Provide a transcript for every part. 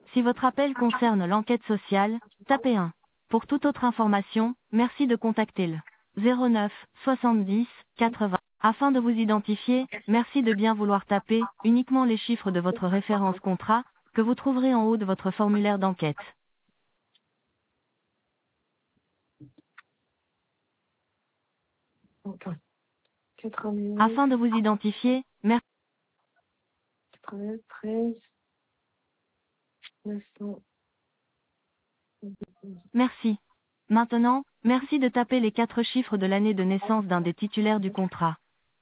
Si votre appel concerne l'enquête sociale, tapez 1. Pour toute autre information, merci de contacter le 09 70 80. Afin de vous identifier, merci de bien vouloir taper uniquement les chiffres de votre référence contrat, que vous trouverez en haut de votre formulaire d'enquête. Attends. 89, Afin de vous identifier, merci. 93, 900. Merci. Maintenant, merci de taper les 4 chiffres de l'année de naissance d'un des titulaires du contrat.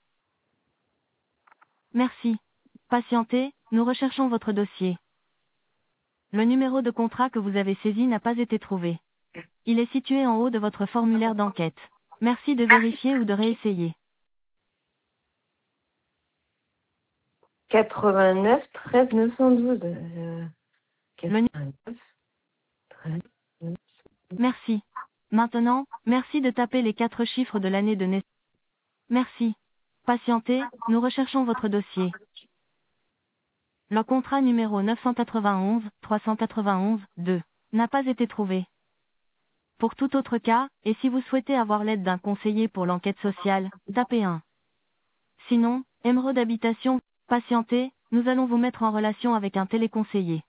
Merci. Patientez, nous recherchons votre dossier. Le numéro de contrat que vous avez saisi n'a pas été trouvé. Il est situé en haut de votre formulaire d'enquête. Merci de vérifier ou de réessayer. 89, 13, 912. Le nu- 89, 13, 9. Merci. Maintenant, merci de taper les 4 chiffres de l'année de naissance. Merci. Patientez, nous recherchons votre dossier. Le contrat numéro 991 391 2 n'a pas été trouvé. Pour tout autre cas, et si vous souhaitez avoir l'aide d'un conseiller pour l'enquête sociale, tapez 1. Sinon, Émeraude Habitation, patientez, nous allons vous mettre en relation avec un téléconseiller.